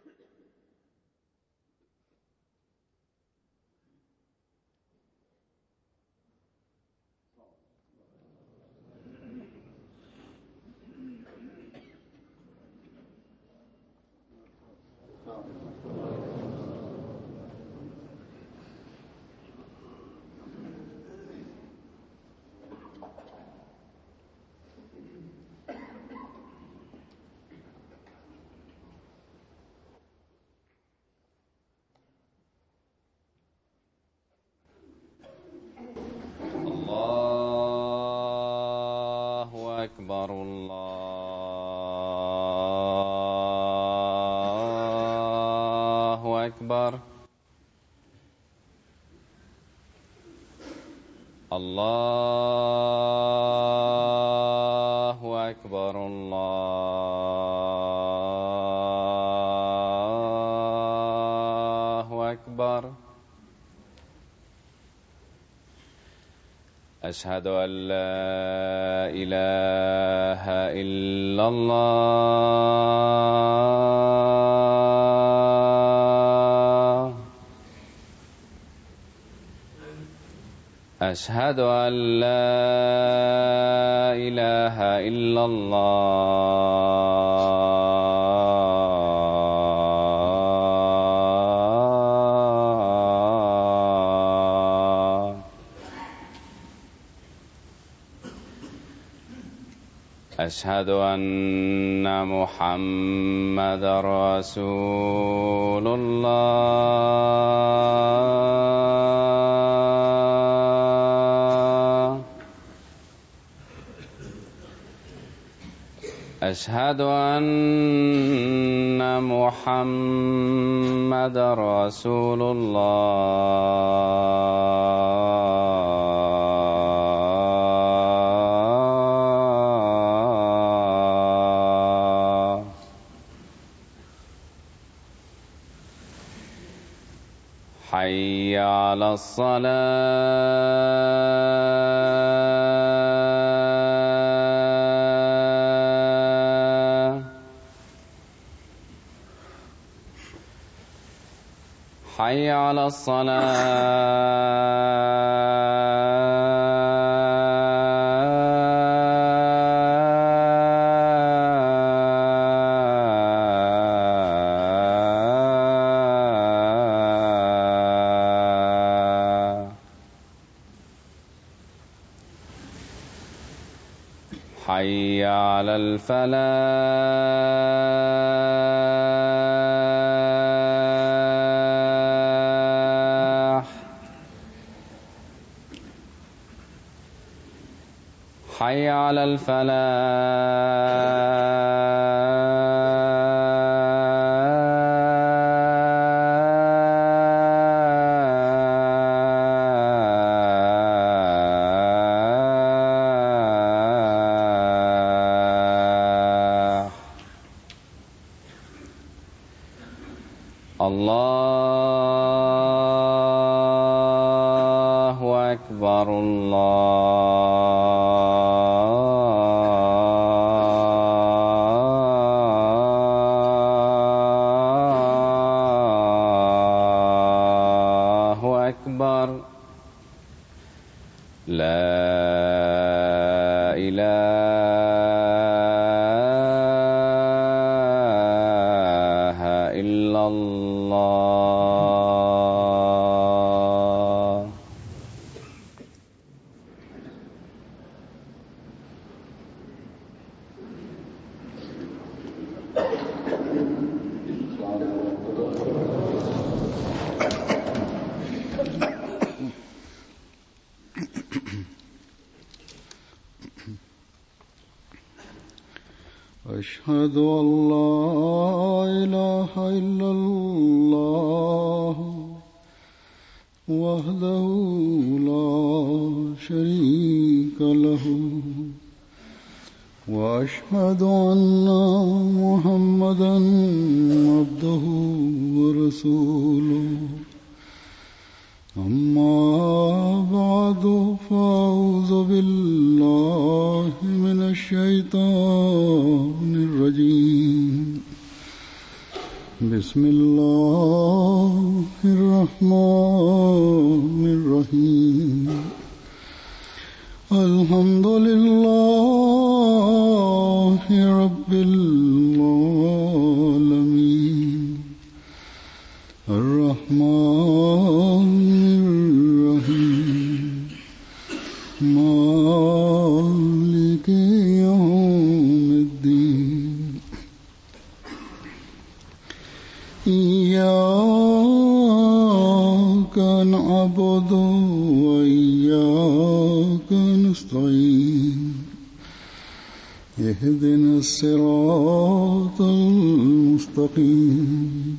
أشهد أن لا إله إلا الله. أشهد أن لا إله إلا الله. أشهد أن محمدًا رسول الله. أشهد أن محمدًا رسول الله. حي على الصلاة. حي على حي على الفلاح. حي على الله أكبر. الله أكبر. لا إله إلا الله. أشهد أن لا إله إلا الله وحده لا شريك له وأشهد أن محمدًا عبده ورسوله. أما بعد فأعوذ بالله من الشيطان الرجيم. بسم الله الرحمن الرحيم الحمد لله رب العالمين الرحمن الرحيم مالك يوم الدين إياك نعبد وإياك نستعين اهدنا الصراط المستقيم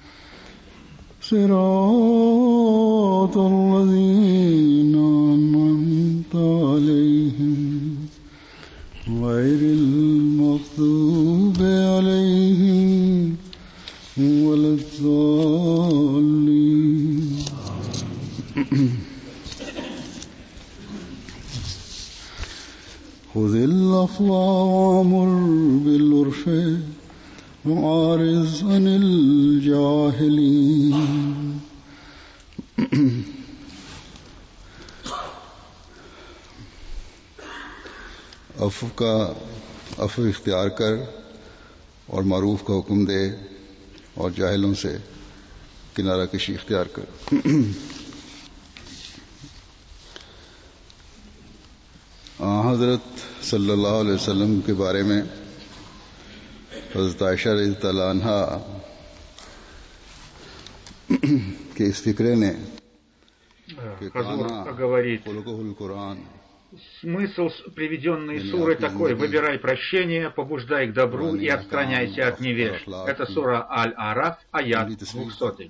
صراط الذين أنعمت عليهم غير المغضوب عليهم ولا الضالين خذ العفو وأمر بالعرف وأعرض عن الجاهلين अफ़्व इख्तियार कर और मारूफ का हुक्म दे और जाहिलों से किनारा कशी इख्तियार कर। हज़रत सल्लल्लाहु अलैहि वसल्लम के बारे में हज़रत आयशा रज़ियल्लाहु अन्हा के इस फिक्रे ने कि काना खुलुकुल कुरान Смысл приведенной суры такой: выбирай прощение, побуждай к добру и отстраняйся от невеж. Это сура Аль-Араф, аят 200.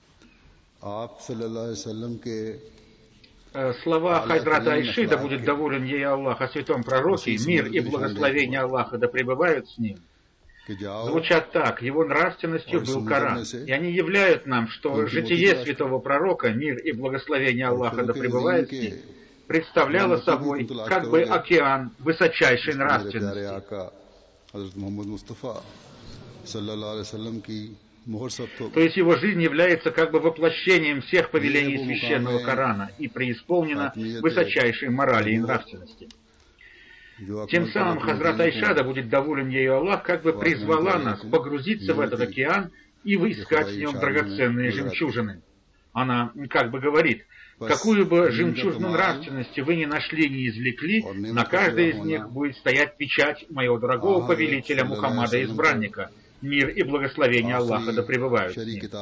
Слова Хазрата Айши, да будет доволен ей Аллах, о святом пророке, мир и благословение Аллаха да пребывают с ним, звучат так: его нравственностью был Коран. И они являют нам, что житие святого пророка, мир и благословение Аллаха да пребывают с ним, представляло собой как бы океан высочайшей нравственности. То есть его жизнь является как бы воплощением всех повелений священного Корана и преисполнена высочайшей морали и нравственности. Тем самым Хазрат Айша, да будет доволен ею Аллах, как бы призвала нас погрузиться в этот океан и выискать в нем драгоценные жемчужины. Она как бы говорит: какую бы жемчужину нравственности вы ни нашли, ни извлекли, на каждой из них будет стоять печать моего дорогого повелителя Мухаммада Избранника. Мир и благословение Аллаха да пребывают с ним.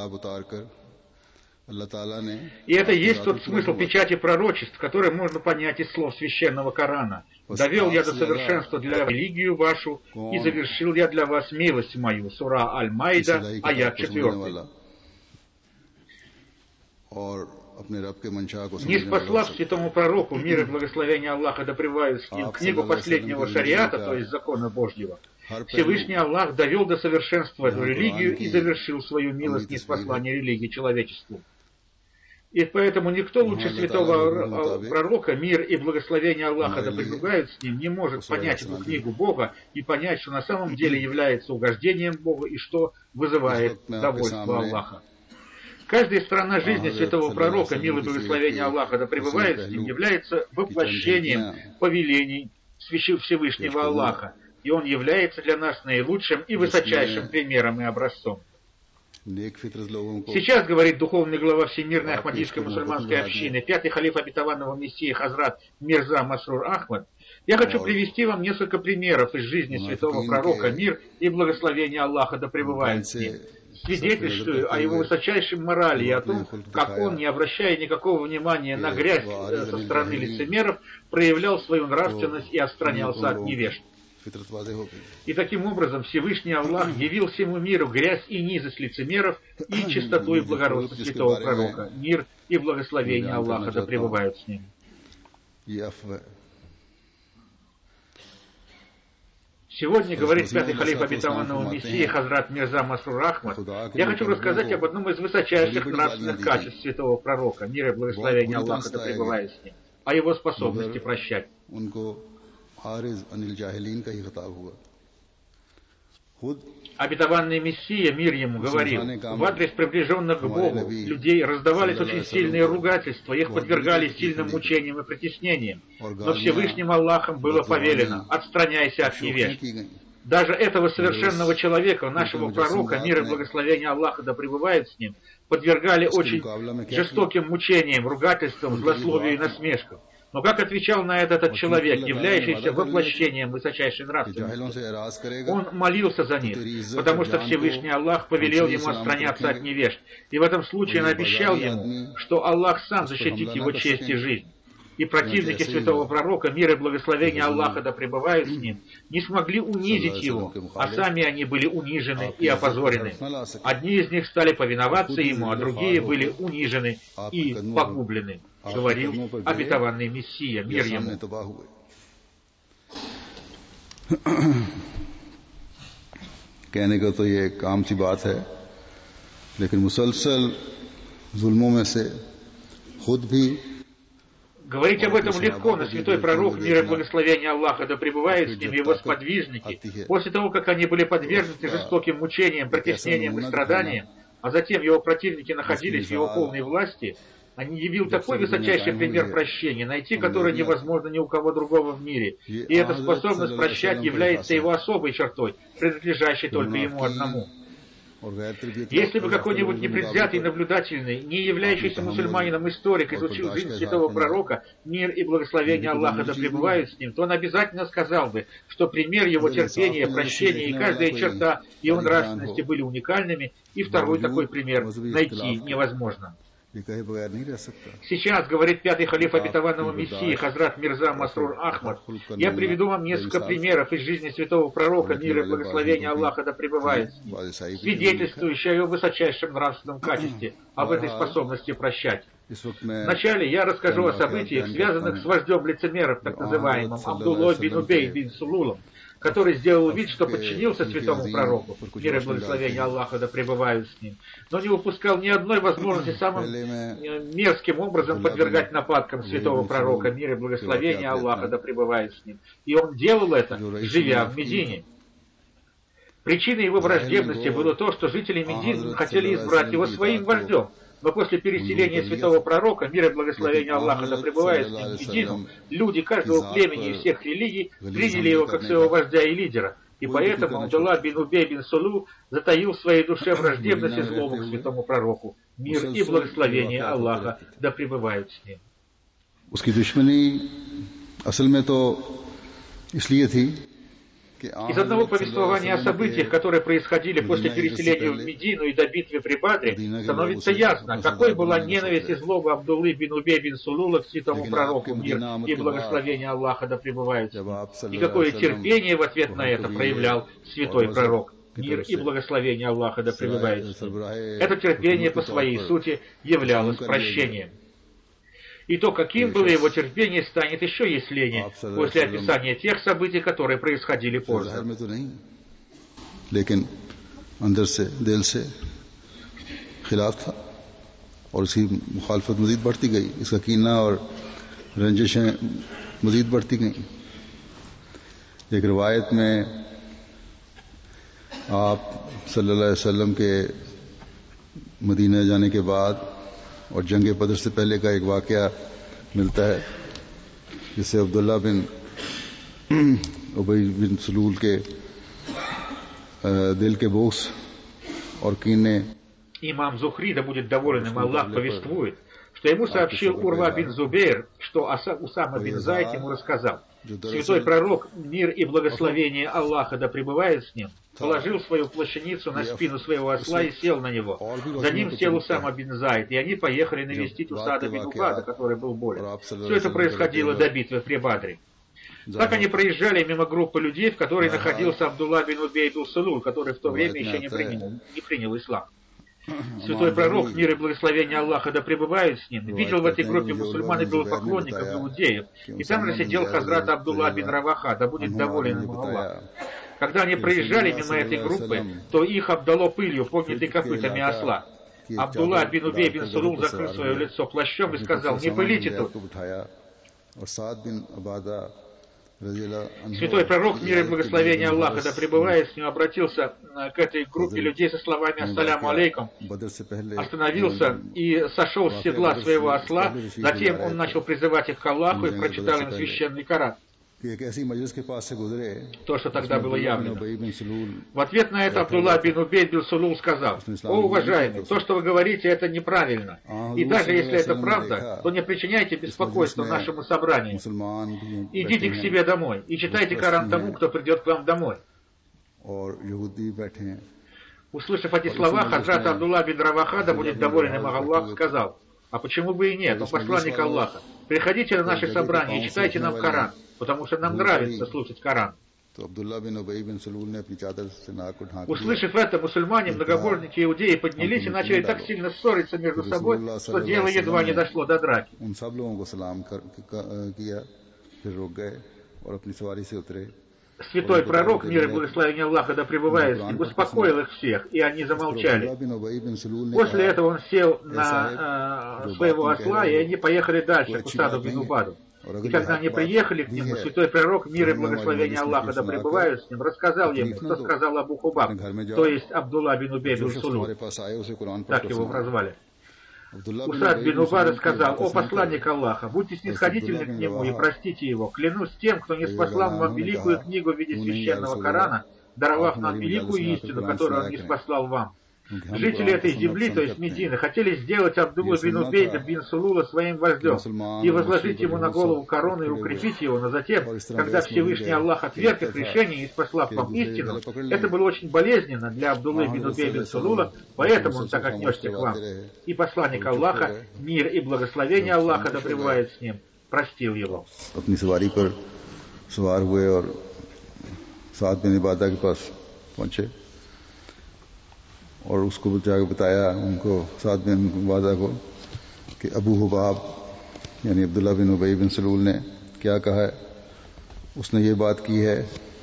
И это есть тот смысл печати пророчеств, который можно понять из слов священного Корана. «Довел я до совершенства для религию вашу, и завершил я для вас милость мою». Сура Аль-Майда, аят 4. Ниспослав святому пророку, мир и благословение Аллаха да пребывают с ним, книгу последнего шариата, то есть закона Божьего, Всевышний Аллах довел до совершенства эту религию и завершил свою милость ниспослания религии человечеству. И поэтому никто лучше святого пророка, мир и благословение Аллаха да пребывают с ним, не может понять эту книгу Бога и понять, что на самом деле является угождением Бога и что вызывает довольство Аллаха. Каждая сторона жизни святого пророка, мир и благословение Аллаха да пребывает с ним, является воплощением повелений Всевышнего Аллаха, и он является для нас наилучшим и высочайшим примером и образцом. Сейчас, говорит духовный глава Всемирной Ахмадийской мусульманской общины, пятый халиф обетованного Мессии Хазрат Мирза Масрур Ахмад, я хочу привести вам несколько примеров из жизни святого пророка, мир и благословение Аллаха да пребывает с ним, свидетельствую о его высочайшей морали и о том, как он, не обращая никакого внимания на грязь со стороны лицемеров, проявлял свою нравственность и отстранялся от невежд. И таким образом Всевышний Аллах явил всему миру грязь и низость лицемеров и чистоту и благородство святого пророка. Мир и благословение Аллаха да пребывают с ним. Сегодня, говорит пятый халиф обетованного Мессии Хазрат Мирза Масрур Ахмад, я хочу рассказать об одном из высочайших нравственных качеств святого пророка, мир и благословение Аллаха да пребывает с ним, о его способности прощать. Обетованный Мессия, мир ему, говорил: в адрес приближенных к Богу людей раздавались очень сильные ругательства, их подвергали сильным мучениям и притеснениям. Но Всевышним Аллахом было повелено: отстраняйся от невежд. Даже этого совершенного человека, нашего пророка, мир и благословение Аллаха да пребывает с ним, подвергали очень жестоким мучениям, ругательствам, злословию и насмешкам. Но как отвечал на это этот человек, являющийся воплощением высочайшей нравственности? Он молился за них, потому что Всевышний Аллах повелел ему отстраняться от невежд. И в этом случае он обещал ему, что Аллах сам защитит его честь и жизнь. И противники святого пророка, мир и благословение Аллаха да пребывают с ним, не смогли унизить его, а сами они были унижены и опозорены. Одни из них стали повиноваться ему, а другие были унижены и погублены. Говорил обетованный Мессия, мир ему. कहने का तो ये काम सी बात है, लेकिन मुसलसल जुल्मों में से खुद भी говорить об этом легко, но святой пророк, мир и благословение Аллаха да пребывает с ним, его сподвижники, после того, как они были подвергнуты жестоким мучениям, притеснениям и страданиям, а затем его противники находились в его полной власти, он явил такой высочайший пример прощения, найти который невозможно ни у кого другого в мире. И эта способность прощать является его особой чертой, принадлежащей только ему одному. Если бы какой-нибудь непредвзятый, наблюдательный, не являющийся мусульманином историк изучил жизнь святого пророка, мир и благословение Аллаха да пребывают с ним, то он обязательно сказал бы, что пример его терпения, прощения и каждая черта его нравственности были уникальными, и второй такой пример найти невозможно. Сейчас, говорит пятый халиф обетованного Мессии, Хазрат Мирза Масрур Ахмад, я приведу вам несколько примеров из жизни святого пророка, мир и благословение Аллаха да пребывает с ним, свидетельствующие о его высочайшем нравственном качестве, об этой способности прощать. Вначале я расскажу о событиях, связанных с вождем лицемеров, так называемым Абдуллой бин Убей бин Сулулом, который сделал вид, что подчинился святому пророку, мир и благословение Аллаха да пребывают с ним, но не упускал ни одной возможности самым мерзким образом подвергать нападкам святого пророка, мир и благословение Аллаха да пребывает с ним. И он делал это, живя в Медине. Причиной его враждебности было то, что жители Медины хотели избрать его своим вождем. Но после переселения святого пророка, мир и благословение Аллаха да пребывает с ним в Медину, люди каждого племени и всех религий приняли его как своего вождя и лидера. И поэтому Абдулла бин Убей бин Сулу затаил в своей душе враждебность и злобу к святому пророку. Мир и благословение Аллаха да пребывают с ним. उसकी दुश्मनी असल में तो इसलिए थी Из одного повествования о событиях, которые происходили после переселения в Медину и до битвы при Бадре, становится ясно, какой была ненависть и злоба Абдуллы бин Убей бин Сулула к святому пророку, мир и благословение Аллаха да пребывают с ним, и какое терпение в ответ на это проявлял святой пророк, мир и благословение Аллаха да пребывает с ним. Это терпение по своей сути являлось прощением. И то, каким было его терпение, станет еще яснее после описания тех событий, которые происходили позже. लेकिन अंदर से दिल से खिलाफ था और इसकी मुखालफत मजीद बढ़ती गई, इसका कीना और रंजिशें मजीद बढ़ती गईं. एक रिवायत में आप सल्लल्लाहु अलैहि वसल्लम के मदीना जाने के बाद और जंग बदर से पहले का एक वाकया मिलता है, जिसे अब्दुल्ला बिन उबई बिन सलूल के दिल के बोझ और कीने. Имам Зухри, да будет доволен им Аллах, повествует, что ему сообщил Урва бин Зубейр, что Усама бин Зайд ему рассказал. Святой пророк, мир и благословение Аллаха да пребывает с ним, положил свою плащаницу на спину своего осла и сел на него. За ним сел Усама бин Зайд, и они поехали навестить Усада бин Убада, который был болен. Все это происходило до битвы при Бадре. Так они проезжали мимо группы людей, в которой находился Абдулла бин Убей бин Сулул, который в то время еще не принял ислам. Святой пророк, мир и благословение Аллаха да пребывают с ним, видел в этой группе мусульман и белопоклонников, иудеев, и там же сидел Хазрат Абдулла бин Раваха, да будет доволен им Аллах. Когда они проезжали мимо этой группы, то их обдало пылью, поднятой копытами осла. Абдулла бин Убей бин Сулул закрыл свое лицо плащом и сказал: «Не пылите тут». Святой пророк, мир и благословение Аллаха, да пребывает с ним, обратился к этой группе людей со словами «Ассаляму алейкум», остановился и сошел с седла своего осла, затем он начал призывать их к Аллаху и прочитал им священный Коран. То, что тогда было явлено. В ответ на это Абдулла бин Убей бин Сулул сказал: «О, уважаемый, то, что вы говорите, это неправильно. И даже если это правда, то не причиняйте беспокойства нашему собранию. Идите к себе домой и читайте Коран тому, кто придет к вам домой». Услышав эти слова, Хаджрат Абдулла бин Раваха, да будет доволен им Аллах, сказал: «А почему бы и нет, он посланник Аллаха. Приходите на наше собрание и читайте нам Коран, потому что нам нравится слушать Коран». Услышав это, мусульмане, многобожники иудеи поднялись и начали так сильно ссориться между собой, что дело едва не дошло до драки. Святой пророк, мир и благословение Аллаха, да пребывает с ним, успокоил их всех, и они замолчали. После этого он сел на своего осла, и они поехали дальше, к Усаду бин Убаду. И когда они приехали к нему, святой пророк, мир и благословение Аллаха, да пребывают с ним, рассказал ему, что сказал Абу Хубаб, то есть Абдулла бин Убей бин Сулул, так его прозвали. Усад бин Убада сказал: «О посланник Аллаха, будьте снисходительны к нему и простите его. Клянусь тем, кто не спаслал вам великую книгу в виде священного Корана, даровав нам великую истину, которую он не спаслал вам. Жители этой земли, то есть Медины, хотели сделать Абдуллу бин Убейда бин Сулула своим вождем и возложить ему на голову корону и укрепить его, но затем, когда Всевышний Аллах отверг их решение и спаслав вам истину, это было очень болезненно для Абдуллы бин Убейда бин Сулула, поэтому он так отнесся к вам. И посланник Аллаха, мир и благословение Аллаха, да пребывает с ним, простил его». और उसको जाकर बताया उनको साद बिन वादा को कि अबू हुबाब यानी अब्दुल्ला बिन उबई बिन सलूल ने क्या कहा है। उसने ये बात की है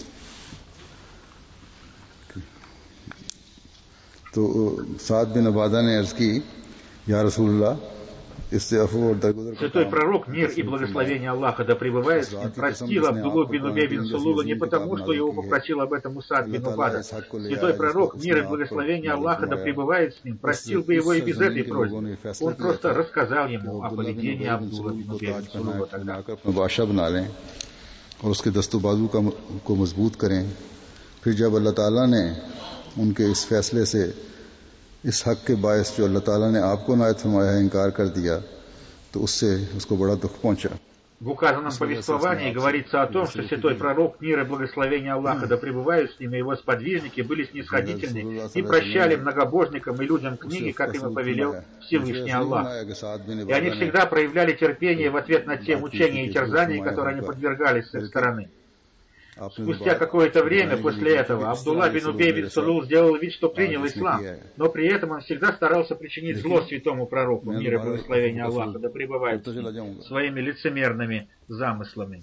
तो साद बिन वादा ने अर्ज की, या रसूलल्लाह, Святой пророк, мир и благословение Аллаха, да пребывает с ним, простил Абдуллу бин Убей бин Сулула не потому, что его попросил об этом Усад бин Убада. Святой пророк, мир и благословение Аллаха, да пребывает с ним, простил бы его и без этой просьбы. Он просто рассказал ему о поведении Абдулла бин Убей бин Сулула тогда. बादशाह बना लें और उसके दस्तों बाजू को मजबूत करें। फिर जब अल्लाह ताला ने उनके इस फैसले से, इस हक के बायस जो अल्लाह ताला ने आपको नायत फरमाया है, इनकार कर दिया, तो उससे उसको बड़ा दुख पहुंचा। В указанном повествовании говорится о том, что святой пророк, мир и благословение Аллаха, да пребывают с ним, и его сподвижники были снисходительны и прощали многобожникам и людям книги, как им и повелел Всевышний Аллах. И они всегда проявляли терпение в ответ на те мучения и терзания, которые они подвергались с их стороны. Спустя какое-то время после этого Абдулла бин Убей бин Сулул сделал вид, что принял ислам, но при этом он всегда старался причинить зло святому пророку, мир и благословение Аллаха, да пребывает своими лицемерными замыслами.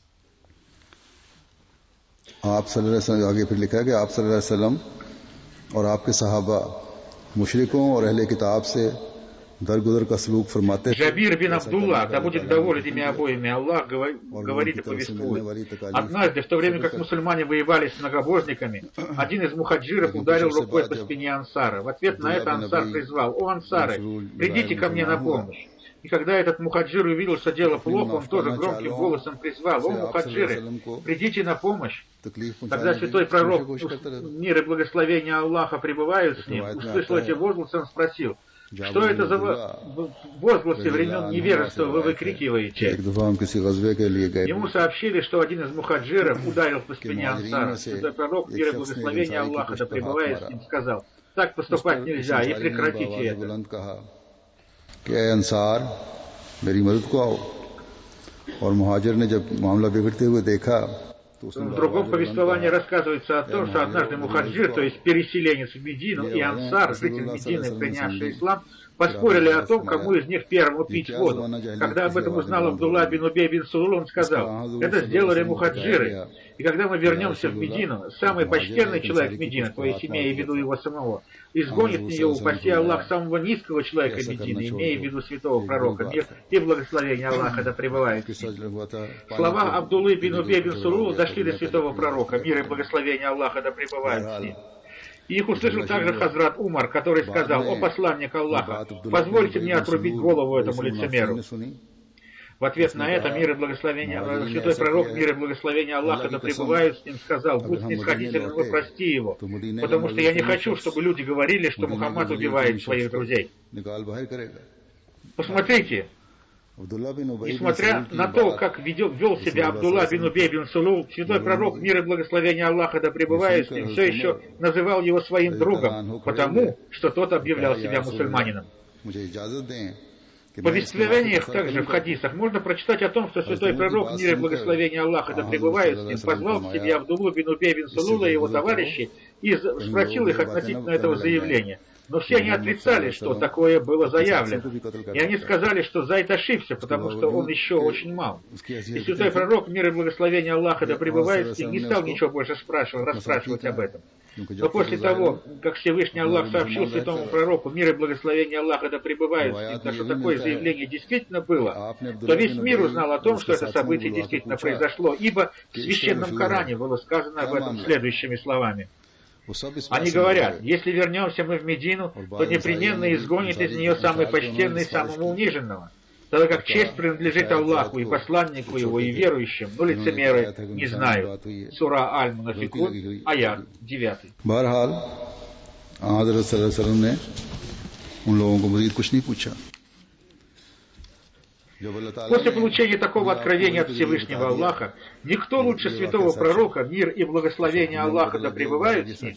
आगे फिर लिखा है कि आप सल्लल्लाहु अलैहि वसल्लम और आपके सहाबा मुशरिकों और अहले किताब से Джабир бин Абдулла, да будет доволен ими обоими Аллах, говорит и повествует. Однажды, в то время как мусульмане воевали с многобожниками, один из мухаджиров ударил рукой по спине Ансара. В ответ на это Ансар призвал: «О, Ансары, придите ко мне на помощь». И когда этот мухаджир увидел, что дело плохо, он тоже громким голосом призвал: «О, мухаджиры, придите на помощь». Тогда святой пророк, мир и благословение Аллаха пребывают с ним, услышал эти возгласы, он спросил: «Что это за возгласы времен невежества вы выкрикиваете?» Ему сообщили, что один из мухаджиров ударил по спине Ансара. Святой пророк, мир и благословение Аллаха, да пребывает с ним, сказал: «Так поступать нельзя, и прекратите это». अंसार मेरी मदद को आओ। और मुहाजिर ने जब मामला बिगड़ते हुए देखा В другом повествовании рассказывается о том, что однажды мухаджир, то есть переселенец в Медину, и ансар, житель Медины, принявший ислам, поспорили о том, кому из них первому пить воду. Когда об этом узнал Абдулла бин Убей бин Сулул, он сказал: это сделали мухаджиры. И когда мы вернемся в Медину, самый почтенный человек Медины, то есть имея в виду его самого, изгонит в нее, упаси Аллах, самого низкого человека Медины, имея в виду святого пророка, мир и благословение Аллаха да пребывает с ним. Слова Абдуллы бин Убей бин Сулула дошли до святого пророка, мир и благословение Аллаха да пребывает с ним. И их услышал также Хазрат Умар, который сказал: «О посланник Аллаха, позвольте мне отрубить голову этому лицемеру». В ответ на это мир и благословение, святой пророк, мир и благословение Аллаха да пребывают с ним, сказал: «Будь снисходителен и прости его, потому что я не хочу, чтобы люди говорили, что Мухаммад убивает своих друзей». Посмотрите, несмотря на то, как вел себя Абдулла бин Убей бин Сулул, святой пророк, мир и благословение Аллаха да пребывает с ним, все еще называл его своим другом, потому что тот объявлял себя мусульманином. В повествованиях также, в хадисах, можно прочитать о том, что святой пророк, мир и благословение Аллаха да пребывает с ним, позвал к себе Абдуллу бин Убей бин Сулула и его товарищей и спросил их относительно этого заявления. Но все они отрицали, что такое было заявлено. И они сказали, что Зайд ошибся, потому что он еще очень мал. И святой пророк, мир и благословение Аллаха да пребывает с ним, не стал ничего больше расспрашивать об этом. Но после того, как Всевышний Аллах сообщил святому пророку, мир и благословение Аллаха да пребывает с ним, что такое заявление действительно было, то весь мир узнал о том, что это событие действительно произошло, ибо в Священном Коране было сказано об этом следующими словами. Они говорят: если вернемся мы в Медину, то непременно изгонит из нее самый почтенный, самого униженного, тогда как честь принадлежит Аллаху и посланнику его и верующим, но лицемеры не знают. Сура Аль-Мунафикун, аят 9. बहरहाल हज़रत सल्लल्लाहु अलैहि वसल्लम ने उन लोगों को मज़ीद कुछ नहीं पूछा। После получения такого откровения от Всевышнего Аллаха, никто лучше святого пророка, мир и благословение Аллаха да пребывают с ним,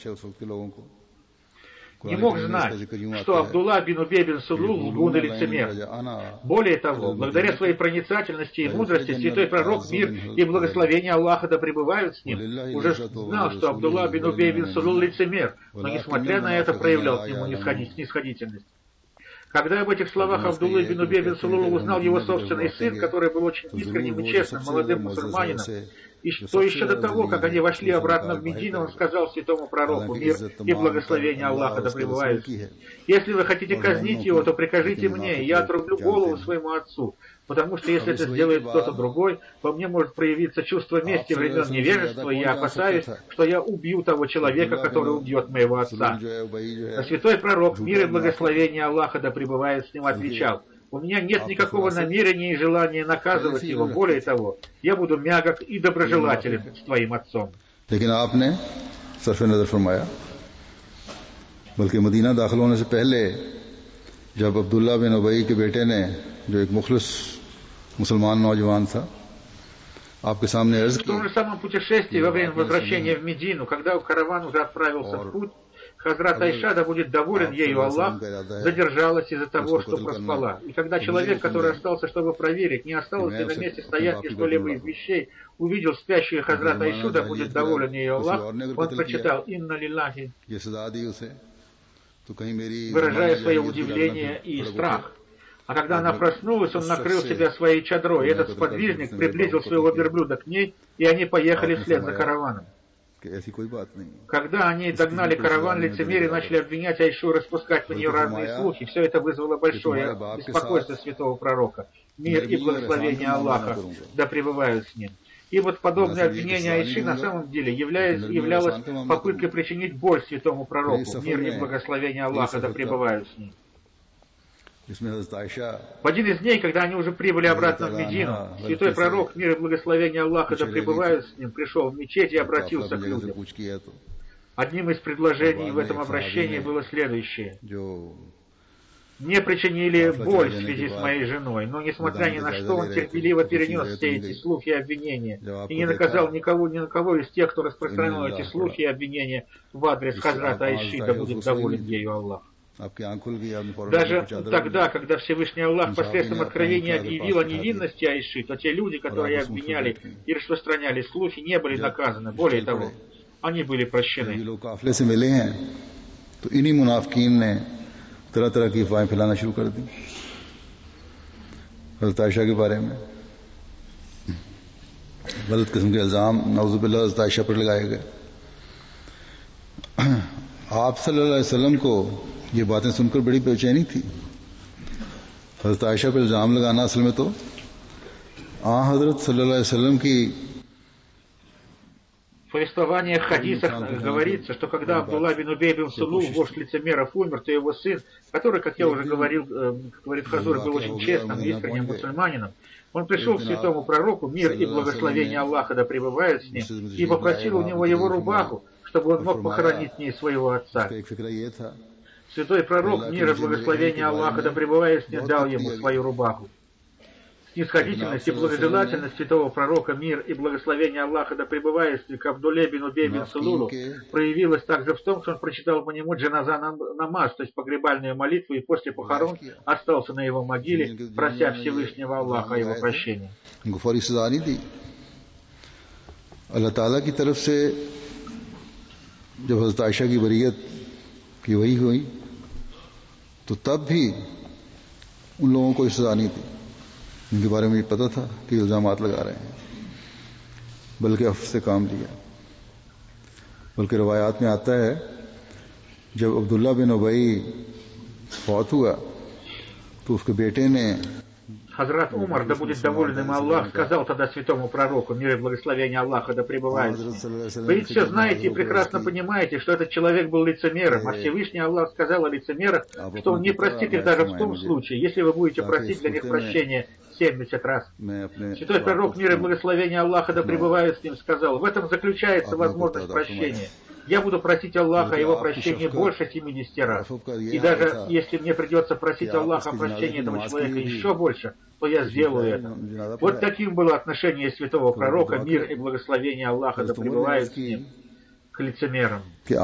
не мог знать, что Абдулла бин Убей бин Сулул лгун и лицемер. Более того, благодаря своей проницательности и мудрости, святой пророк, мир и благословение Аллаха да пребывают с ним, уже знал, что Абдулла бин Убей бин Сулул лицемер, но несмотря на это проявлял к нему снисходительность. Когда об этих словах Абдуллы бин Убей бин Сулул узнал его собственный сын, который был очень искренним и честным молодым мусульманином, и что еще до того, как они вошли обратно в Медину, он сказал святому пророку, мир и благословение Аллаха да пребывают: «Если вы хотите казнить его, то прикажите мне, и я отрублю голову своему отцу, потому что если это сделает кто-то другой, во мне может проявиться чувство мести времен невежества, и я опасаюсь, что я убью того человека, который убьет моего отца». А святой пророк, мир и благословение Аллаха да пребывает с ним, отвечал: «У меня нет никакого намерения и желания наказывать его. Более того, я буду мягок и доброжелателен с твоим отцом». लेकिन आपने सरफ नजर फरमाया, बल्कि मदीना दाखिल होने से पहले जब अब्दुल्ला बिन उबई के बेटे ने, जो एक मुखलिस मुसलमान नौजवान था, आपके सामने अर्ज की. В том же самом путешествии во время возвращения в Медину, когда караван уже отправился в путь, Хазрат Айша, да будет доволен ею Аллах, задержалась из-за того, что проспала. И когда человек, который остался, чтобы проверить, не осталось ли на месте стоянки что-либо из вещей, увидел спящую Хазрат Айшу, да будет доволен ею Аллах, он прочитал «Инна лиллахи», выражая свое удивление и страх. А когда она проснулась, он накрыл себя своей чадрой, и этот сподвижник приблизил своего верблюда к ней, и они поехали вслед за караваном. Когда они догнали караван, лицемерие начали обвинять Айшу и распускать на нее разные слухи. Все это вызвало большое беспокойство святого пророка. Мир и благословение Аллаха да пребывают с ним. И вот подобное обвинение Айши на самом деле являлось попыткой причинить боль святому пророку. Мир и благословение Аллаха да пребывают с ним. В один из дней, когда они уже прибыли обратно в Медину, святой пророк, мир и благословение Аллаха да пребывают с ним, пришел в мечеть и обратился к людям. Одним из предложений в этом обращении было следующее: «Мне причинили боль в связи с моей женой, но, несмотря ни на что, он терпеливо перенес все эти слухи и обвинения и не наказал ни на кого из тех, кто распространял эти слухи и обвинения в адрес Хазрата Айши, да будет доволен ею Аллах». आपकी आंख खुल गई, आपने फौरन Даже चादर тогда, когда Всевышний Аллах Иншаллах, посредством меня откровения अपने объявил о पास невинности Айши, то те люди, которые आपस में обвиняли बैठे हैं। и распространяли слухи, не были जब наказаны. Более चल того, पड़े, они были जब ये прощены. लोग काफिले से मिले हैं तो इन्हीं मुनाफिकीन ने तरह तरह की अफवाहें फैलाना शुरू कर दी हज़रत आयशा के बारे में। गलत किस्म के इल्जाम नौजुबिल्लाह हज़रत आयशा पर लगाए गए। आप सल्लल्लाहु अलैहि वसल्लम को ये बातें सुनकर बड़ी बेचैनी थी। हज़रत आयशा पर इल्जाम लगाना असल में तो हज़रत सल्लल्लाहु अलैहि वसल्लम की В повествованиях хадисах говорится, что когда Абдулла бин Убей бин Сулул, вождь лицемеров, умер, то его сын, который, как я уже говорил, говорит Хазур, был очень честным, искренним мусульманином, он пришел к святому пророку, мир и благословение Аллаха да пребывает с ним, и попросил у него его рубаху, чтобы он мог похоронить в ней своего отца. Святой пророк, мир и благословение Аллаха да пребывает с ним, дал ему свою рубаху. Снисходительность и благожелательность святого пророка, мир и благословение Аллаха да пребывает с ним, к Абдулле бин Убей бин Сулулу, проявилась также в том, что он прочитал по нему джаназа намаз, то есть погребальную молитву, и после похорон остался на его могиле, прося Всевышнего Аллаха о его прощении. अल्लाह ताला की तरफ से जब हज़रत आयशा की बरीयत की वही हुई तो तब भी उन लोगों को सजा नहीं थी। इनके बारे में पता था कि इल्जामात लगा रहे हैं, बल्कि अफ़ से काम लिया। बल्कि रवायात में आता है जब अब्दुल्ला बिन उबई फौत हुआ तो उसके बेटे ने Хазрат Умар, да будет доволен им Аллах, сказал тогда святому пророку, мир и благословение Аллаха да пребывает с ним: вы ведь все знаете и прекрасно понимаете, что этот человек был лицемером, а Всевышний Аллах сказал о лицемерах, что он не простит их даже в том случае, если вы будете просить для них прощения 70 раз. Святой пророк, мир и благословение Аллаха да пребывает с ним, сказал: в этом заключается возможность прощения. Я буду просить Аллаха о его прощении больше 70 раз. И даже если мне придется просить Аллаха о прощении этого человека еще больше, то я сделаю это. Вот таким было отношение святого пророка, мир и благословение Аллаха да пребывает с ним, к лицемерам.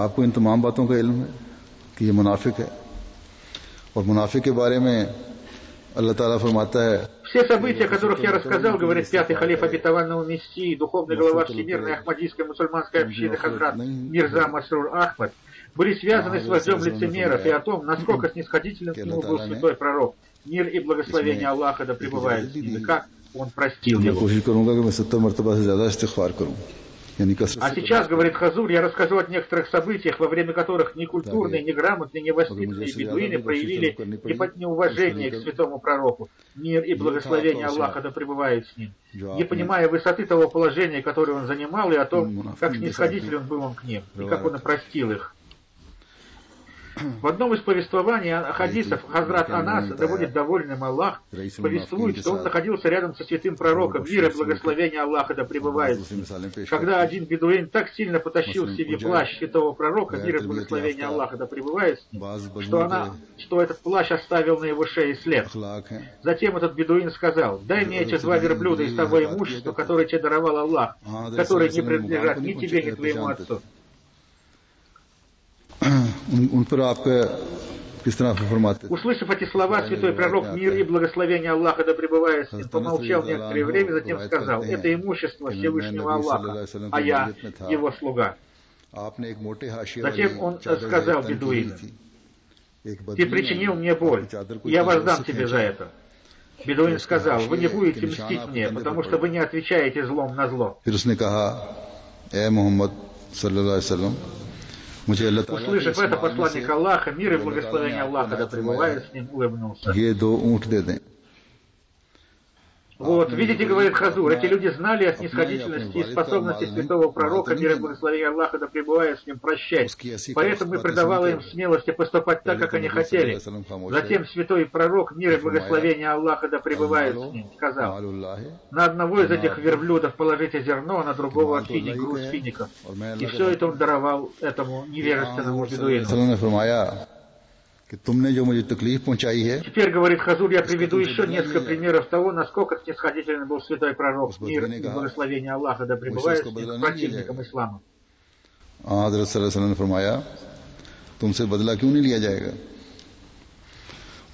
Все события, о которых я рассказал, говорит пятый халиф обетованного Мессии, духовный глава Всемирной Ахмадийской мусульманской общины Хазрат Мирза Масрур Ахмад, были связаны с вождем лицемеров и о том, насколько снисходителен к нему был святой пророк, мир и благословение Аллаха да пребывает с ним, и как он простил его. А сейчас, говорит Хазур, я расскажу о некоторых событиях, во время которых некультурные, неграмотные, невоспитанные бедуины проявили неуважение к святому пророку, мир и благословение Аллаха да пребывает с ним, не понимая высоты того положения, которое он занимал, и о том, как снисходителен был он к ним, и как он и простил их. В одном из повествований хадисов Хазрат Анас, да будет доволен им Аллах, повествует, что он находился рядом со святым пророком, мир и благословение Аллаха да пребывает с ним, когда один бедуин так сильно потащил в себе плащ святого пророка, мир и благословение Аллаха да пребывает с ним, что этот плащ оставил на его шее след. Затем этот бедуин сказал: дай мне эти два верблюда из того имущества, которое тебе даровал Аллах, которые не принадлежат ни тебе, ни твоему отцу. Услышав эти слова, святой пророк, мир и благословение Аллаха да пребывает с ним, помолчал некоторое время, затем сказал: это имущество Всевышнего Аллаха, а я его слуга. Затем он сказал бедуину: ты причинил мне боль, я воздам тебе за это. Бедуин сказал: вы не будете мстить мне, потому что вы не отвечаете злом на зло. Услышав это, посланник Аллаха, мир и благословение Аллаха да пребывает с ним, улыбнулся. Вот, видите, говорит Хазур, эти люди знали о снисходительности и способности святого пророка, мир и благословение Аллаха да пребывает с ним, прощать. Поэтому и придавало им смелости поступать так, как они хотели. Затем святой пророк, мир и благословение Аллаха да пребывает с ним, сказал: на одного из этих верблюдов положите зерно, а на другого финик, груз фиников. И все это он даровал этому невежественному бедуину. Теперь, говорит Хазур, я приведу еще несколько примеров того, насколько снисходителен был святой пророк, мир и благословение Аллаха да пребывает с ним, противником ислама.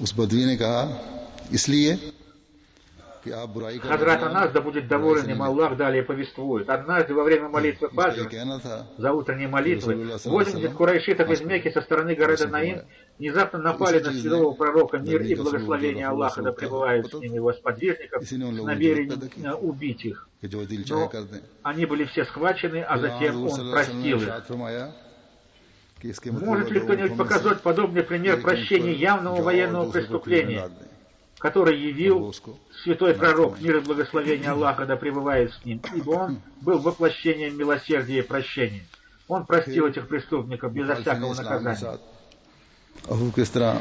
उस बदवी ने कहा इसलिए कि आप बुराई कर Хазрат Анас, да будет доволен им Аллах, далее повествует. Однажды во время молитвы Фаджр, कहना था за утренней молитвы, 80 курайшитов из Мекки со стороны города Наин внезапно напали на святого пророка, мир и благословение Аллаха да пребывают с ними, его сподвижников, с намерением убить их. Но они были все схвачены, а затем он простил их. Может ли кто-нибудь показать подобный пример прощения явного военного преступления, который явил святой пророк, мир и благословение Аллаха да пребывает с ним, ибо он был воплощением милосердия и прощения. Он простил этих преступников безо всякого наказания. किस तरह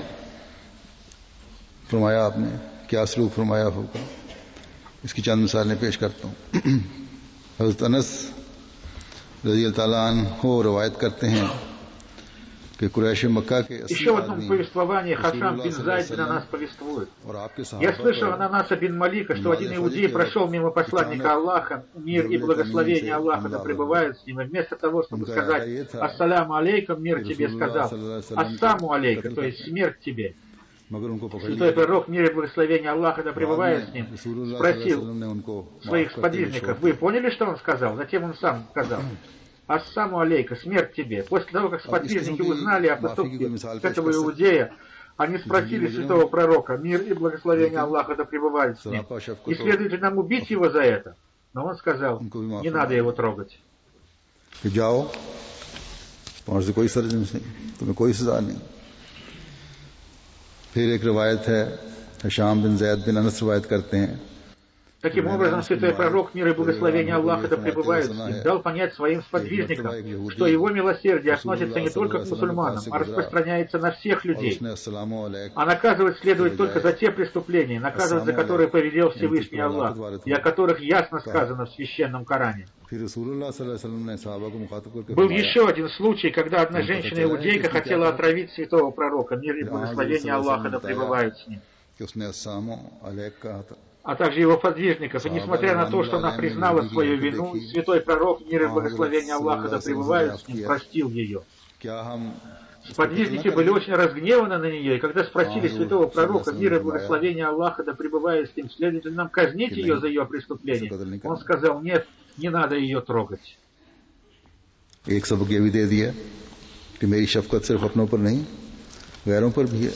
फरमाया आपने, क्या सलूक फरमाया होगा, इसकी चंद मिसालें पेश करता हूँ। हज़रत अनस रज़ी अल्लाह अन्हु रवायत करते हैं कि कुरैश मक्का के Еще в одном повествовании Хашам бин Зайд бин Анас повествует. Я слышал от Анаса бин Малика, что один иудей прошел мимо посланника Аллаха, мир и благословение Аллаха да пребывает с ним, и вместо того, чтобы сказать «Ассаляму алейкум, мир тебе», сказал «Ассаму алейка», то есть «Смерть тебе». Святой пророк, мир и благословение Аллаха да пребывает с ним, спросил своих сподвижников: «Вы поняли, что он сказал?» Затем он сам сказал: «Ассаму алейка, смерть тебе». После того, как сподвижники узнали о поступке этого иудея, они спросили святого пророка, мир и благословение Аллаха да пребывает с ним: «Не следует ли нам убить его за это?» Но он сказал: «Не надо его трогать». फिर एक रिवायत है, हशाम बिन ज़ैद बिन अनस रिवायत करते हैं। Таким образом, святой пророк, мир и благословение Аллаха да пребывают с ним, дал понять своим сподвижникам, что его милосердие относится не только к мусульманам, а распространяется на всех людей. А наказывать следует только за те преступления, наказывать за которые повелел Всевышний Аллах, и о которых ясно сказано в священном Коране. Был еще один случай, когда одна женщина-иудейка хотела отравить святого пророка, мир и благословение Аллаха да пребывают с ним, а также его подвижников. И несмотря на то, что она признала свою вину, святой пророк, мир и благословение Аллаха да пребывают с ним, простил ее. Сподвижники были очень разгневаны на нее, и когда спросили святого пророка, мир и благословение Аллаха да пребывает с ним, следует ли нам казнить ее за ее преступление, он сказал: «Нет, не надо ее трогать». एक सबक ये भी दे दिया कि मेरी शफकत सिर्फ अपनों पर नहीं, गैरों पर भी है,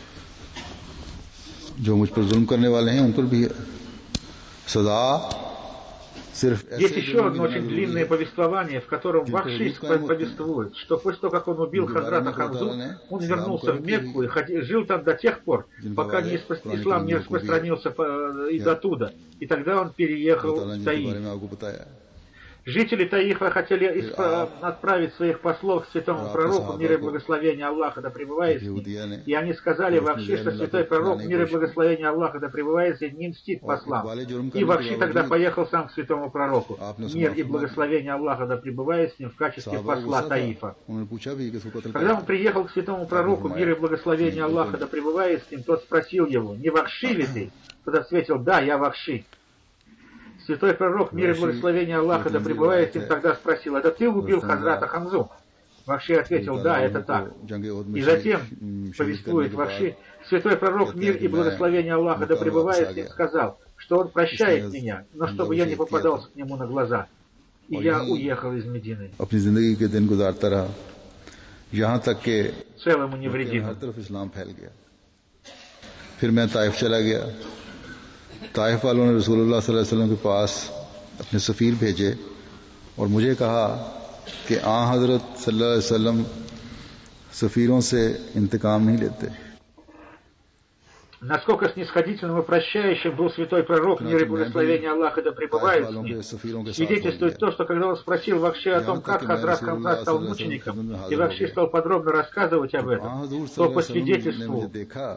जो मुझ पर जुल्म करने वाले हैं उन पर भी है। सदा Есть еще одно очень длинное повествование, в котором Вахши повествует, что после того, как он убил Хазрата Хамзу, он вернулся в Мекку и жил там до тех пор, пока ислам не распространился из оттуда. И тогда он переехал в Таиф. Жители Таифа хотели отправить своих послов к святому пророку, мир и благословение Аллаха да пребывает с ним. И они сказали Вахши, что святой пророк, мир и благословение Аллаха да пребывает с ним, не мстит послам. И Вахши тогда поехал сам к святому пророку, мир и благословение Аллаха да пребывает с ним, в качестве посла Таифа. Когда он приехал к святому пророку, мир и благословение Аллаха да пребывает с ним, тот спросил его: «Не Вахши ли ты?» Тот ответил: «Да, я Вахши». Святой пророк, мир и благословение Аллаха да пребывает с ним, тогда спросил: «Это ты убил Хазрата Хамзу?» Вахши ответил: «Да, это так». И затем, повествует Вахши, святой пророк, мир и благословение Аллаха да пребывает с ним, сказал, что он прощает меня, но чтобы я не попадался к нему на глаза. И я уехал из Медины целым и невредимым. ताइफ वालों ने रसूलुल्लाह सल्लल्लाहु अलैहि वसल्लम के पास अपने सफीर भेजे और मुझे कहा कि हजरत सल्लल्लाहु अलैहि वसल्लम सफीरों से इंतकाम नहीं लेते। Насколько снисходительным и прощающим был святой пророк, мир и благословение Аллаха да пребывает с ним, свидетельствует то, что когда он спросил Вахши о том, как Хазрат Хамза стал мучеником, и Вахши стал подробно рассказывать об этом, то по свидетельству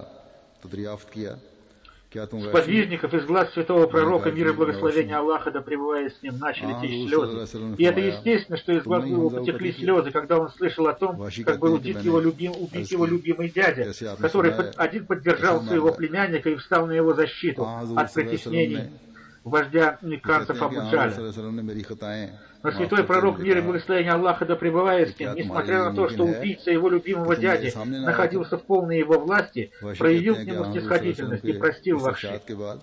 сподвижников из глаз святого пророка, мир и благословение Аллаха да пребывает с ним, начали течь слезы. И это естественно, что из глаз его потекли слезы, когда он слышал о том, как был убит его любимый дядя, который один поддержал своего племянника и встал на его защиту от притеснений вождя никанцев Абу Джаля. Но святой пророк, мир и благословение Аллаха да пребывает с ним, несмотря на то, что убийца его любимого дяди находился в полной его власти, проявил к нему снисходительность и простил Вахши.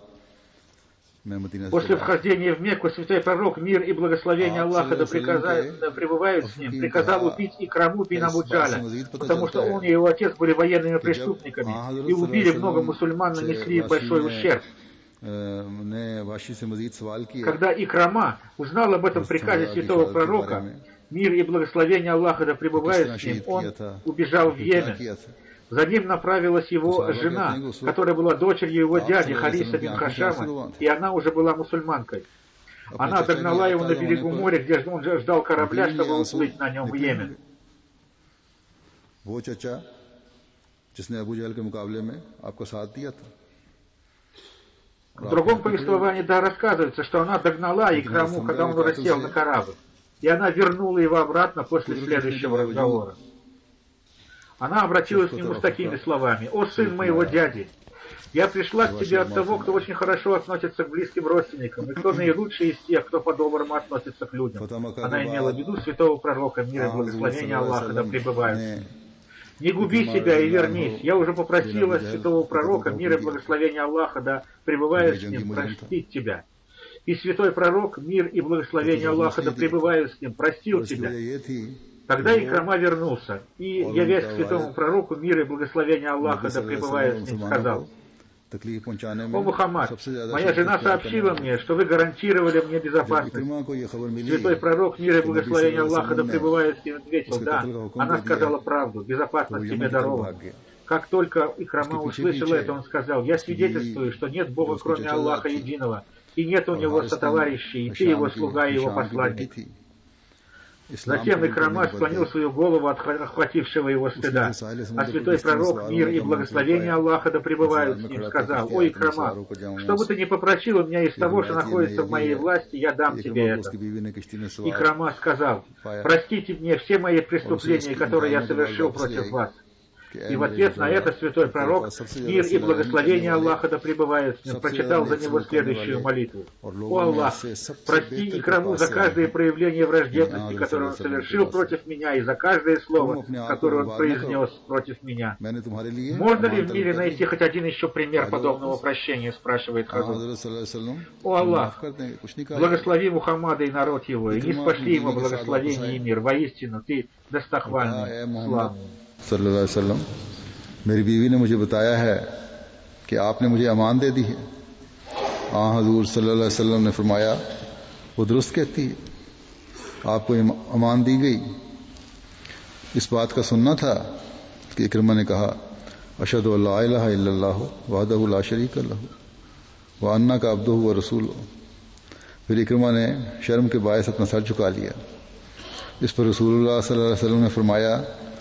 После вхождения в Мекку святой пророк, мир и благословение Аллаха да пребывают с ним, приказал убить Икраму бин Абу Джаля, потому что он и его отец были военными преступниками и убили много мусульман, нанесли большой ущерб. Когда Икрама узнал об этом приказе святого пророка, мир и благословение Аллаха да пребывают с ним, он убежал в Йемен. За ним направилась его жена, которая была дочерью его дяди Хариса бин Хашама, и она уже была мусульманкой. Она догнала его на берегу моря, где он ждал корабля, чтобы уплыть на нем в Йемен. В другом повествовании рассказывается, что она догнала Икраму, когда он уже сел на корабль, и она вернула его обратно после следующего разговора. Она обратилась к нему с такими словами: «О сын моего дяди, я пришла к тебе от того, кто очень хорошо относится к близким родственникам, и кто наилучший из тех, кто по-доброму относится к людям». Она имела в виду святого пророка, мир и благословение Аллаха да пребывают с ним. «Не губи себя и вернись. Я уже попросила святого пророка, мир и благословение Аллаха да пребывают с ним, простить тебя. И святой пророк, мир и благословение Аллаха да пребывают с ним, простил тебя». Тогда Икрама вернулся, и, явясь к святому пророку, мир и благословение Аллаха да пребывает с ним, сказал: «О Мухаммад, моя жена сообщила мне, что вы гарантировали мне безопасность». Святой пророк, мир и благословение Аллаха да пребывает с ним, ответил: «Да, она сказала правду, безопасность тебе дарована». Как только Икрама услышал это, он сказал: «Я свидетельствую, что нет Бога, кроме Аллаха единого, и нет у него сотоварищей, и ты его слуга и его посланник». Затем Икрама склонил свою голову от охватившего его стыда. А святой пророк, мир и благословение Аллаха да пребывают с ним, сказал: «О Икрама, что бы ты ни попросил у меня из того, что находится в моей власти, я дам тебе это». Икрама сказал: «Простите мне все мои преступления, которые я совершил против вас». И в ответ на это святой пророк, мир и благословение Аллаха да пребывают с ним, прочитал за него следующую молитву: «О Аллах, прости Икраму за каждое проявление враждебности, которое он совершил против меня, и за каждое слово, которое он произнес против меня». Можно ли в мире найти хоть один еще пример подобного прощения, спрашивает Хазрат. «О Аллах, благослови Мухаммада и народ его, и не спошли ему благословение и мир. Воистину, ты достохвальный, славный». सल्लल्लाहु अलैहि वसल्लम, मेरी बीवी ने मुझे बताया है कि आपने मुझे अमान दे दी है। हजूर सल्लल्लाहु अलैहि वसल्लम ने फरमाया, वो दुरुस्त कहती है, आपको अमान दी गई। इस बात का सुनना था कि इकरमा ने कहा, अशहदु अल्ला इलाहा इल्लल्लाहु वहदहु ला शरीका लहु व अन्नका अब्दुहु व रसूलुहु। फिर इकरमा ने शर्म के बायस अपना सर झुका लिया। इस पर रसूलुल्लाह सल्लल्लाहु अलैहि वसल्लम ने फरमाया,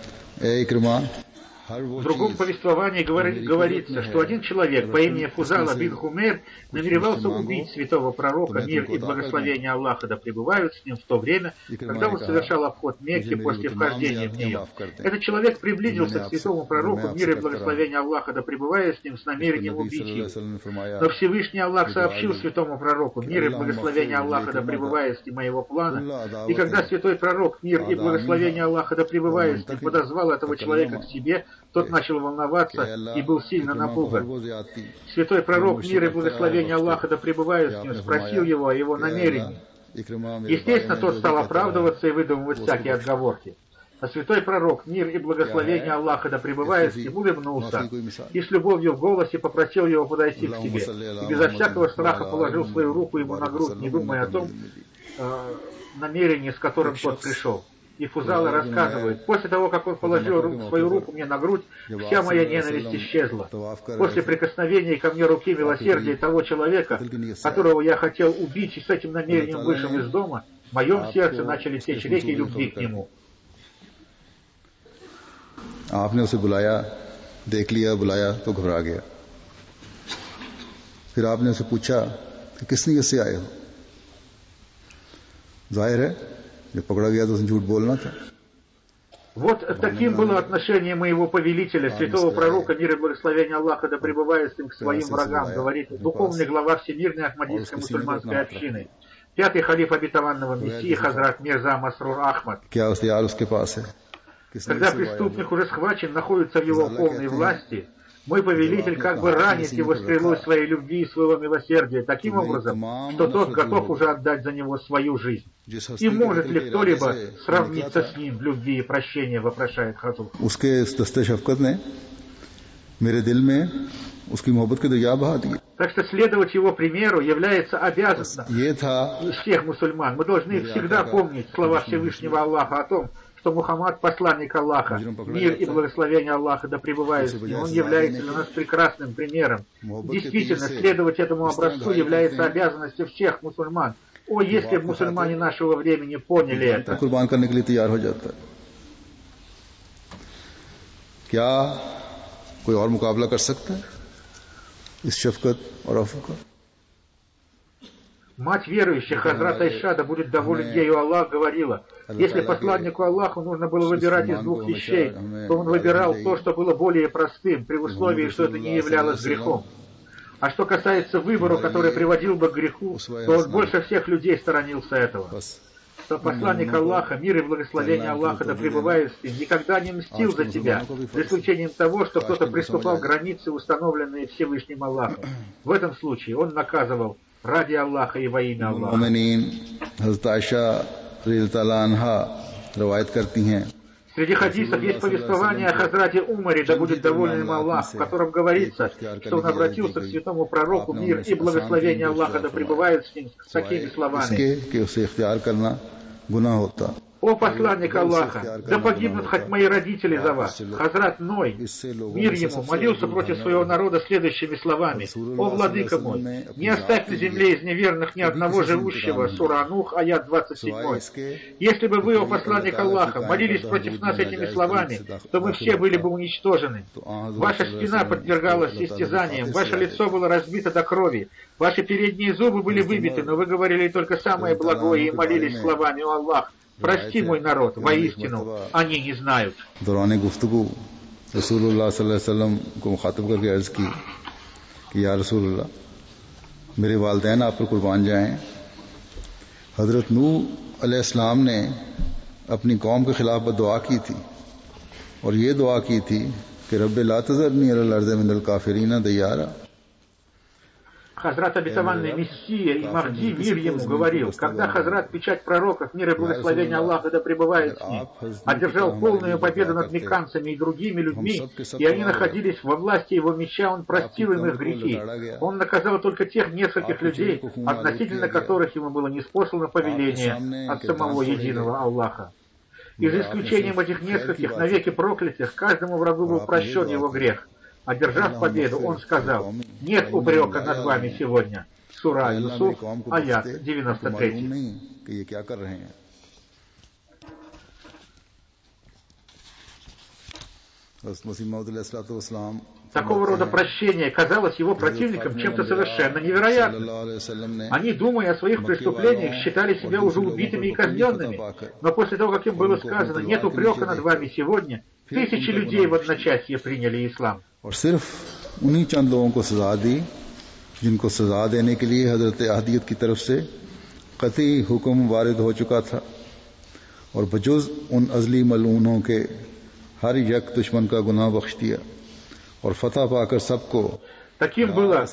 В другом повествовании говорится, что один человек по имени Фузала бин Хумейр намеревался убить святого пророка, мир и благословение Аллаха да пребывают с ним, в то время, когда он совершал обход Мекки после вхождения в нее. Этот человек приблизился к святому пророку, мир и благословение Аллаха да пребывают с ним, с намерением убить его. Но Всевышний Аллах сообщил святому пророку, мир и благословение Аллаха да пребывают с ним, моего плана. И когда святой пророк, мир и благословение Аллаха да пребывают с ним, подозвал этого человека к себе, тот начал волноваться и был сильно напуган. Святой пророк, мир и благословение Аллаха да пребывают с ним, спросил его о его намерении. Естественно, тот стал оправдываться и выдумывать всякие отговорки. А святой пророк, мир и благословение Аллаха да пребывает с ним, улыбнулся и с любовью в голосе попросил его подойти к себе. И безо всякого страха положил свою руку ему на грудь, не думая о том намерении, с которым тот пришел. И Фузала рассказывает: после того, как он положил свою руку мне на грудь, вся моя ненависть исчезла. После прикосновения ко мне руки милосердия того человека, которого я хотел убить, и с этим намерением вышел из дома, в моем сердце начали течь реки любви к нему. आपने उसे बुलाया, देख लिया, बुलाया तो घबरा गया। फिर आपने उसे पूछा कि किस नियत से आए हो। जाहिर है जब पकड़ा गया तो उसने झूठ बोलना था। Вот таким было отношение моего повелителя, святого пророка, мир и благословение Аллаха, да пребывает с ним, к своим врагам, говорит духовный глава Всемирной Ахмадийской мусульманской общины, пятый халиф обетованного Мессии Хазрат Мирза Масрур Ахмад. Когда преступник уже схвачен, находится в его полной власти, мой повелитель как бы ранит его стрелой своей любви и своего милосердия таким образом, что тот готов уже отдать за него свою жизнь. И может ли кто-либо сравниться с ним в любви и прощении, вопрошает Хазур. Так что следовать его примеру является обязанностью всех мусульман. Мы должны всегда помнить слова Всевышнего Аллаха о том, что Мухаммад, посланник Аллаха, мир и благословение Аллаха да пребывает с ним, он является для нас прекрасным примером. Действительно, следовать этому образцу является обязанностью всех мусульман. О, если бы мусульмане нашего времени поняли это! Мать верующих, Хазрат Айша, да будет доволен ею Аллах, говорила, если посланнику Аллаху нужно было выбирать из двух вещей, то он выбирал то, что было более простым, при условии, что это не являлось грехом. А что касается выбора, который приводил бы к греху, то он больше всех людей сторонился этого. Что посланник Аллаха, мир и благословение Аллаха да пребывает с ним, никогда не мстил за тебя, за исключением того, что кто-то приступал к границе, установленные Всевышним Аллахом. В этом случае он наказывал ради Аллаха и во имя Аллаха. Среди хадисов есть повествование о Хазрате Умаре, да будет доволен им Аллах, в котором говорится, что он обратился к святому пророку, мир и благословение Аллаха да пребывает с ним, с такими словами. О посланник Аллаха, да погибнут хоть мои родители за вас. Хазрат Ной, мир ему, молился против своего народа следующими словами. О владыка мой, не оставь на земле из неверных ни одного живущего. Сура Нух, аят 27. Если бы вы, о посланник Аллаха, молились против нас этими словами, то мы все были бы уничтожены. Ваша спина подвергалась истязаниям, ваше лицо было разбито до крови, ваши передние зубы были выбиты, но вы говорили только самое благое и молились словами: о Аллах, прости мой народ, воистину, они не знают. दौरान गुफ्तगू रसूलुल्लाह सल्लल्लाहु अलैहि वसल्लम को मुखातब करके अर्ज की कि या रसूलुल्लाह, मेरे वालिदैन आप पर कुर्बान जाएं। हजरत नूह अलैहिस्सलाम ने अपनी कौम के खिलाफ बद्दुआ की थी और ये दुआ की थी कि रब्बे ला तज़रनी अलल अर्ज़ि मिनल काफिरीना दय्यारा। Хазрат обетованный Мессия и Махди, мир ему, говорил, когда Хазрат, печать пророков, мир и благословение Аллаха да пребывает с ним, одержал полную победу над мекканцами и другими людьми, и они находились во власти его меча, он простил им их грехи. Он наказал только тех нескольких людей, относительно которых ему было ниспослано повеление от самого единого Аллаха. И за исключением этих нескольких навеки проклятых, каждому врагу был прощен его грех. Одержав победу, он сказал: нет упрека над вами сегодня. Сура Юсуф, аят 93. Такого рода прощение казалось его противникам чем-то совершенно невероятным. Они, думая о своих преступлениях, считали себя уже убитыми и казненными. Но после того, как им было сказано: нет упрека над вами сегодня, тысячи людей в одночасье приняли ислам. और सिर्फ उन्हीं चंद लोगों को सजा दी जिनको सजा देने के लिए हजरत अहदियत की तरफ से कतई हुक्म वारिद हो चुका था और बजुज उन अजली मलूनों के हर यक दुश्मन का गुनाह बख्श दिया और फतह पाकर सबको Такой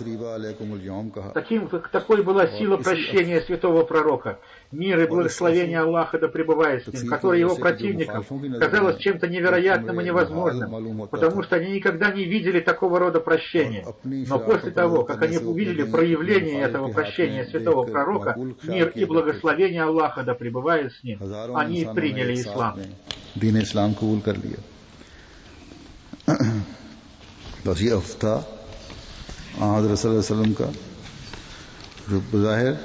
была сила прощения святого пророка, мир и благословение Аллаха да пребывает с ним, который его противникам казалось чем-то невероятным и невозможным, потому что они никогда не видели такого рода прощения. Но после того, как они увидели проявление этого прощения святого пророка, мир и благословение Аллаха да пребывает с ним, они приняли ислам. दीन इस्लाम कबूल कर लिया। बस ये हफ्ता हज़रत सल्लल्लाहु अलैहि वसल्लम का जो बज़ाहिर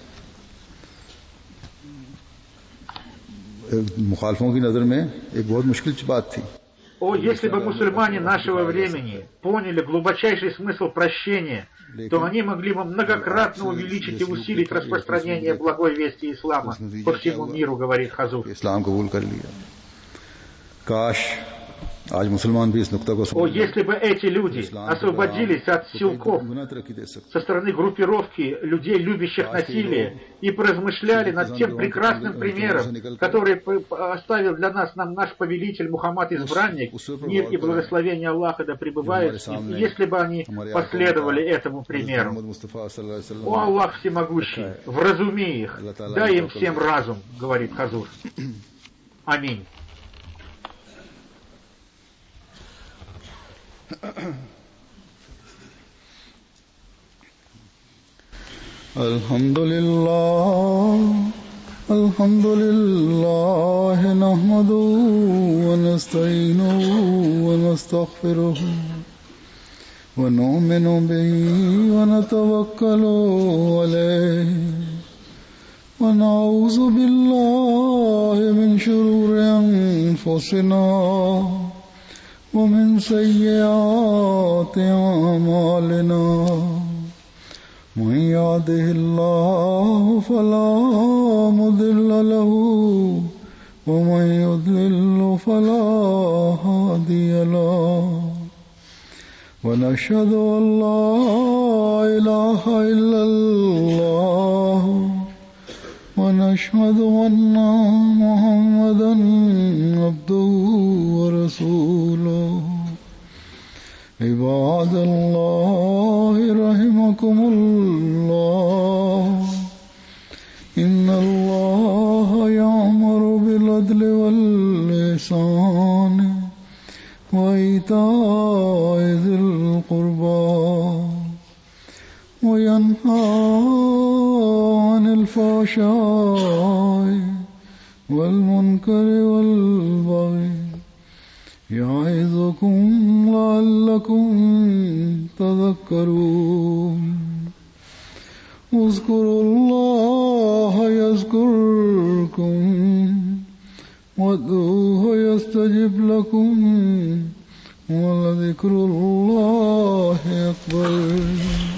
मुखालफों की नज़र में एक बहुत मुश्किल बात थी। О, если бы мусульмане нашего времени поняли глубочайший смысл прощения, то они могли бы многократно увеличить и усилить распространение благой вести ислама по всему миру, говорит Хазур. काश आज मुसलमान भी इस नुक्ता को О, если бы эти люди освободились от силков со стороны группировки людей, любящих насилие, и поразмышляли над тем прекрасным примером, который оставил для нас наш повелитель Мухаммад Избранник, мир и благословение Аллаха да пребывает с ним, и если бы они последовали этому примеру. О, Аллах всемогущий, вразуми их, дай им всем разум, говорит Хазур. Аминь. الحمد لله نحمده ونستعينه ونستغفره ونؤمن به ونتوكل عليه ونعوذ بالله من شرور أنفسنا ومن سيئات أعمالنا من يهده الله فلا مضل له ومن يضلل فلا هادي له ونشهد أن لا إله إلا الله ونشهد أن محمدا عبده ورسوله عباد الله رحمكم الله إن الله يأمر بالعدل والإحسان وإيتاء ذي القربى وينهى عن الفحشاء والمنكر والبغي يعظكم لعلكم تذكرون اذكروا الله يذكركم وادعوه يستجب لكم ولذكر الله أكبر